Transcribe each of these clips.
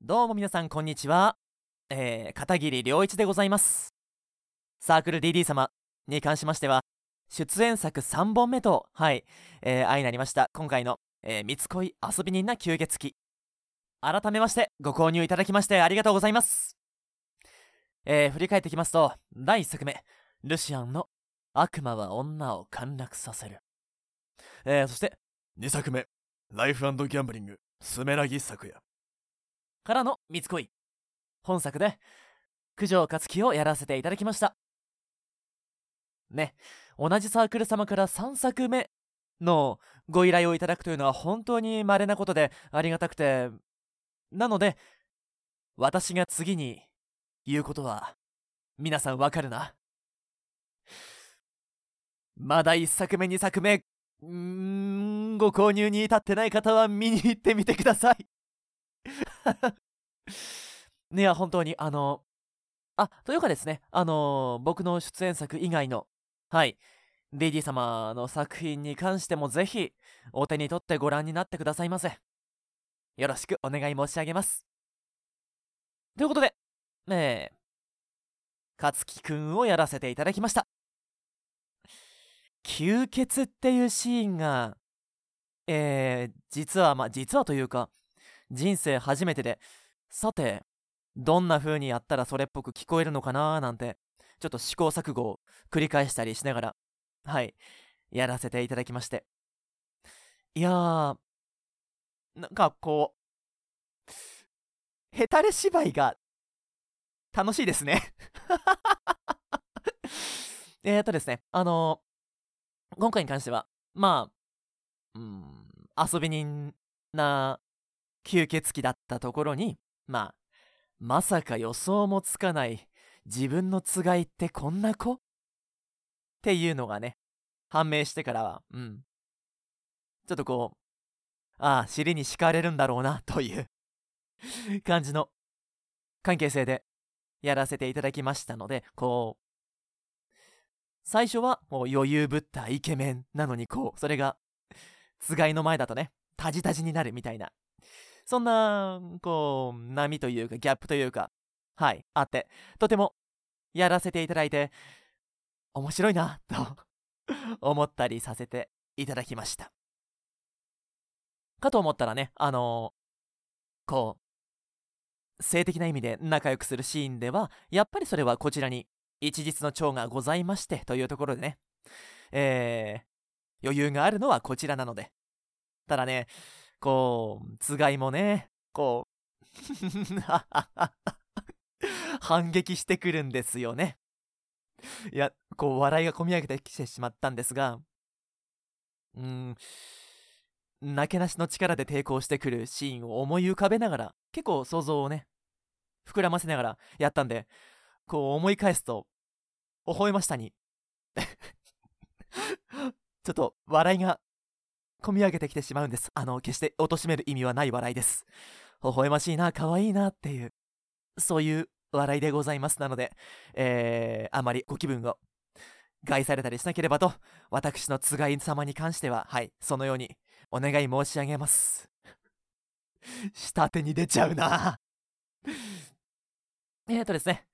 どうも皆さんこんにちは。片桐良一でございます。サークル DD 様に関しましては、出演作3本目と、相なりました。今回の、三つ恋遊び人な吸血鬼。改めましてご購入いただきましてありがとうございます。振り返ってきますと、第1作目、ルシアンの悪魔は女を陥落させる。そして、 2作目、ライフ&ギャンブリング、スメラギ作也。 からの三つ恋。本作で、九条克樹をやらせていただきました。ね、同じサークル様から3作目のご依頼をいただくというのは本当に稀なことでありがたくて、なので、私が次に言うことは、皆さんわかるな。まだ1作目2作目、ご購入に至ってない方は見に行ってみてください。いや、本当に、というかですね、僕の出演作以外の、DD 様の作品に関してもぜひ、お手に取ってご覧になってくださいませ。よろしくお願い申し上げます。ということで、勝木くんをやらせていただきました。吸血っていうシーンが、実はというか、人生初めてで、さて、どんな風にやったらそれっぽく聞こえるのかなーなんて、ちょっと試行錯誤を繰り返したりしながら、やらせていただきまして。いやー、なんかこう、ヘタレ芝居が楽しいですね。ですね、今回に関しては、遊び人な吸血鬼だったところに、まさか予想もつかない自分のつがいってこんな子っていうのがね、判明してからは、ちょっとこう、尻に敷かれるんだろうなという感じの関係性でやらせていただきましたので、こう、最初はもう余裕ぶったイケメンなのにそれが、つがいの前だとね、タジタジになるみたいな、そんな、波というかギャップというか、あって、とてもやらせていただいて、面白いな、と思ったりさせていただきました。かと思ったらね、性的な意味で仲良くするシーンでは、やっぱりそれはこちらに一日の長がございましてというところでね、余裕があるのはこちらなので。ただね、つがいもね、反撃してくるんですよね。いや、笑いがこみ上げてきてしまったんですが、なけなしの力で抵抗してくるシーンを思い浮かべながら、結構想像をね、膨らませながらやったんで、思い返すと、微笑ましさにちょっと笑いがこみ上げてきてしまうんです。決して貶める意味はない笑いです。微笑ましいな、可愛いなっていう、そういう笑いでございます。なので、あまりご気分を害されたりしなければと、私のつがい様に関しては、そのようにお願い申し上げます。下手に出ちゃうな。ですね。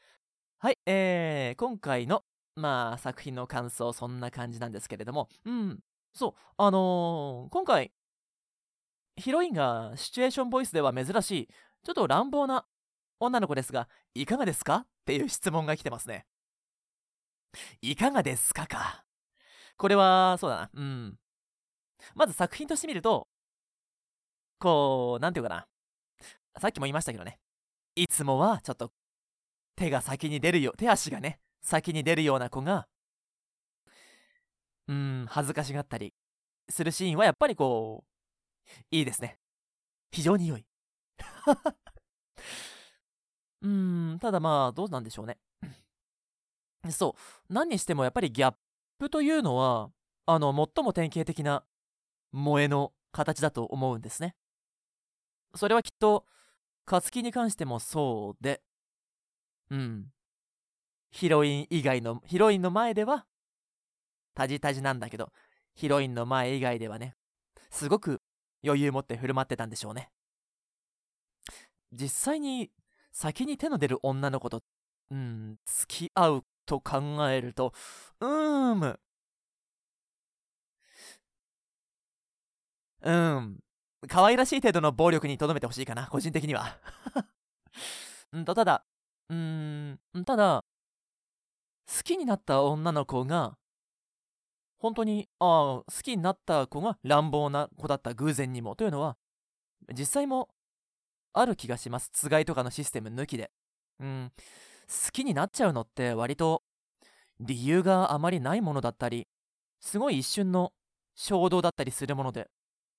今回の、作品の感想、そんな感じなんですけれども、そう、今回、ヒロインがシチュエーションボイスでは珍しい、ちょっと乱暴な女の子ですが、いかがですかっていう質問が来てますね。いかがですかか。これは、そうだな。まず作品として見ると、なんていうかな。さっきも言いましたけどね。いつもはちょっと手足がね、先に出るような子が、恥ずかしがったりするシーンはやっぱりいいですね。非常に良い。ただどうなんでしょうね。そう。何にしてもやっぱりギャップというのは、最も典型的な萌えの形だと思うんですね。それはきっと、勝木に関してもそうで、ヒロインの前では、タジタジなんだけど、ヒロインの前以外ではね、すごく余裕持って振る舞ってたんでしょうね。 実際に先に手の出る女の子と付き合うと考えると可愛らしい程度の暴力にとどめてほしいかな、個人的には。ただ好きになった女の子が本当に好きになった子が乱暴な子だった、偶然にもというのは実際もある気がします。つがいとかのシステム抜きで。好きになっちゃうのって割と理由があまりないものだったり、すごい一瞬の衝動だったりするもので、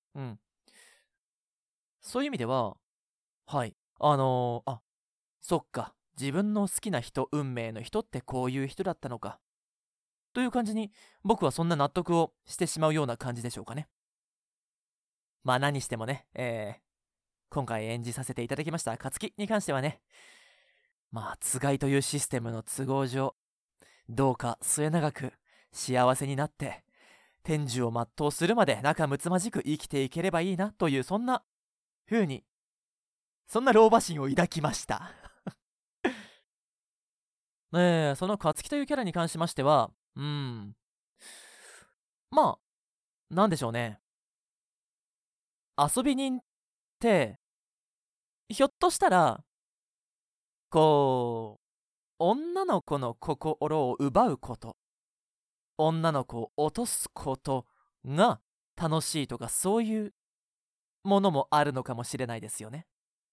そういう意味では、はい、そっか、自分の好きな人、運命の人ってこういう人だったのか、という感じに、僕はそんな納得をしてしまうような感じでしょうかね。まあ何してもね、今回演じさせていただきました勝木に関してはね、まあつがいというシステムの都合上、どうか末永く幸せになって天寿を全うするまで仲睦まじく生きていければいいなという、そんな老婆心を抱きました。その勝木というキャラに関しましては、まあなんでしょうね、遊び人ってひょっとしたらこう女の子の心を奪うこと、女の子を落とすことが楽しいとか、そういうものもあるのかもしれないですよね。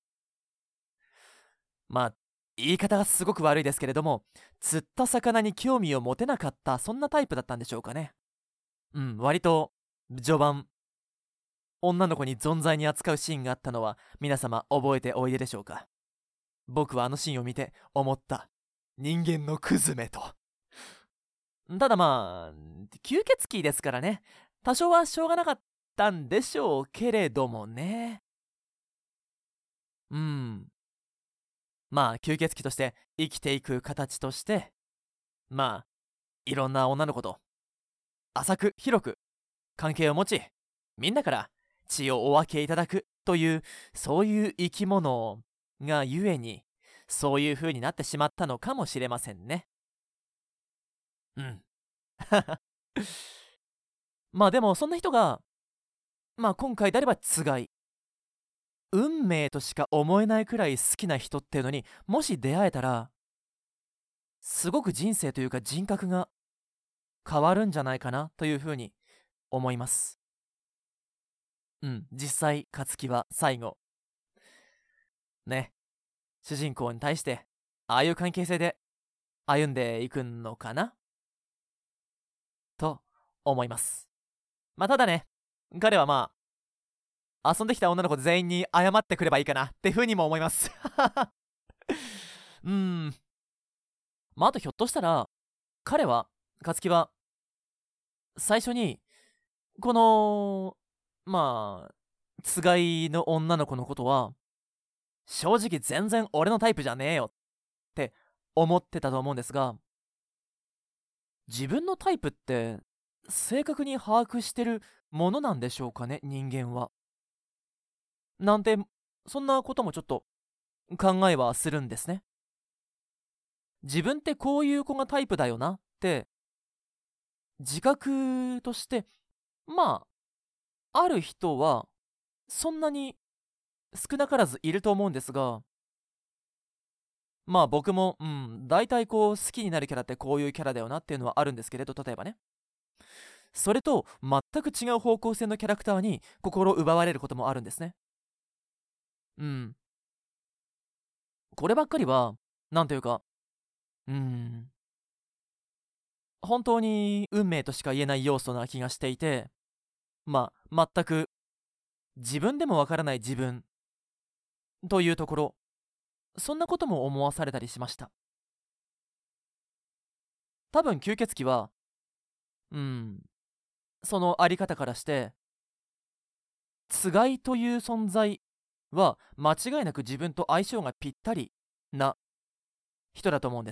まあ言い方がすごく悪いですけれども、釣った魚に興味を持てなかった、そんなタイプだったんでしょうかね。割と序盤女の子に存在に扱うシーンがあったのは皆様覚えておいででしょうか。僕はあのシーンを見て思った。人間のクズめと。ただまあ吸血鬼ですからね、多少はしょうがなかったんでしょうけれどもね。まあ吸血鬼として生きていく形として、まあいろんな女の子と浅く広く関係を持ち、みんなから血をお分けいただくという、そういう生き物がゆえにそういう風になってしまったのかもしれませんね。まあでもそんな人が今回であればつがい、運命としか思えないくらい好きな人っていうのにもし出会えたら、すごく人生というか人格が変わるんじゃないかなというふうに思います。実際勝木は最後ね、主人公に対してああいう関係性で歩んでいくのかなと思います。ただね、彼は遊んできた女の子全員に謝ってくればいいかなってふうにも思います。あとひょっとしたら勝木は最初にこのつがいの女の子のことは正直全然俺のタイプじゃねえよって思ってたと思うんですが、自分のタイプって正確に把握してるものなんでしょうかね、人間は。なんて、そんなこともちょっと考えはするんですね。自分ってこういう子がタイプだよなって自覚としてある人はそんなに少なからずいると思うんですが、僕も大体好きになるキャラってこういうキャラだよなっていうのはあるんですけれど、例えばね、それと全く違う方向性のキャラクターに心奪われることもあるんですね。こればっかりはなんというか本当に運命としか言えない要素な気がしていて、全く自分でもわからない自分というところ、そんなことも思わされたりしました。多分吸血鬼はそのあり方からしてつがいという存在は間違いなく自分と相性がぴったりな人だと思うんです。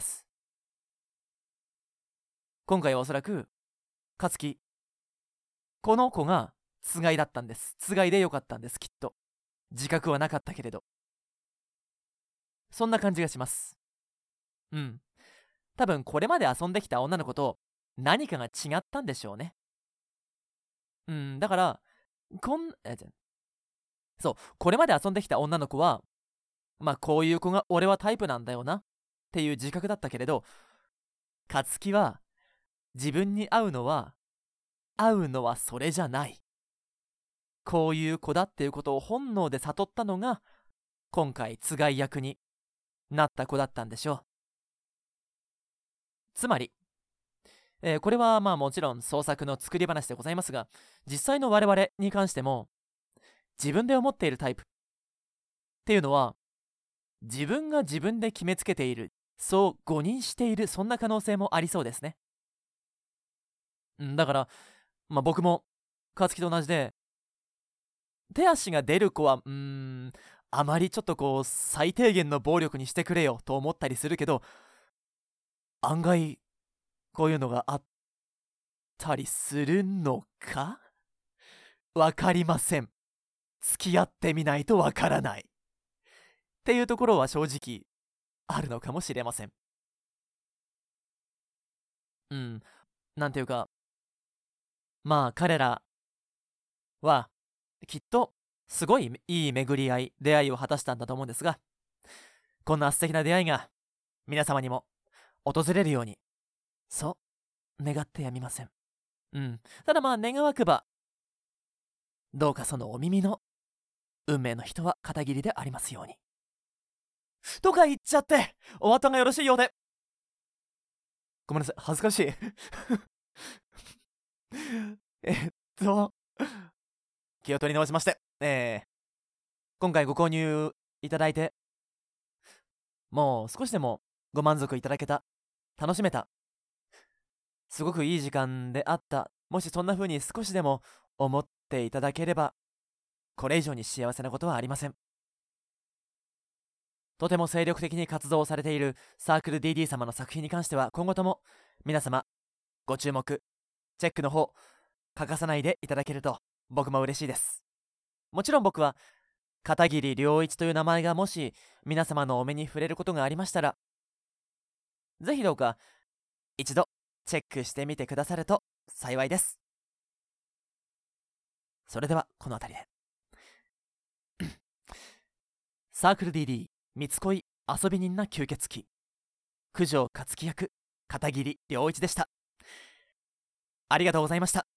今回はおそらく勝木、この子がつがいだったんです。つがいでよかったんです、きっと。自覚はなかったけれど。 そんな感じがします。多分これまで遊んできた女の子と何かが違ったんでしょうね。だからこんえじゃそうこれまで遊んできた女の子はこういう子が俺はタイプなんだよなっていう自覚だったけれど、勝木は自分に合うのはそれじゃない、こういう子だっていうことを本能で悟ったのが今回つがい役になった子だったんでしょう。つまり、これはもちろん創作の作り話でございますが、実際の我々に関しても自分で思っているタイプっていうのは自分が自分で決めつけている、そう誤認している、そんな可能性もありそうですね。だから、僕も勝木と同じで、手足が出る子はあまりちょっと最低限の暴力にしてくれよと思ったりするけど、案外こういうのがあったりするのかわかりません。付き合ってみないとわからないっていうところは正直あるのかもしれません。なんていうか、彼らはきっとすごいいい巡り合い、出会いを果たしたんだと思うんですが、こんな素敵な出会いが皆様にも訪れるように、そう願ってやみません。ただ願わくば、どうかそのお耳の運命の人は片桐でありますように。とか言っちゃってお後がよろしいようで。ごめんなさい、恥ずかしい気を取り直しまして、今回ご購入いただいて、もう少しでもご満足いただけた、楽しめた、すごくいい時間であった、もしそんな風に少しでも思っていただければ、これ以上に幸せなことはありません。とても精力的に活動されているサークル DD 様の作品に関しては、今後とも皆様ご注目、チェックの方欠かさないでいただけると僕も嬉しいです。もちろん僕は片桐良一という名前がもし皆様のお目に触れることがありましたら、ぜひどうか一度チェックしてみてくださると幸いです。それではこの辺りでサークル DD 三つ恋遊び人な吸血鬼、九条勝樹役片桐良一でした。ありがとうございました。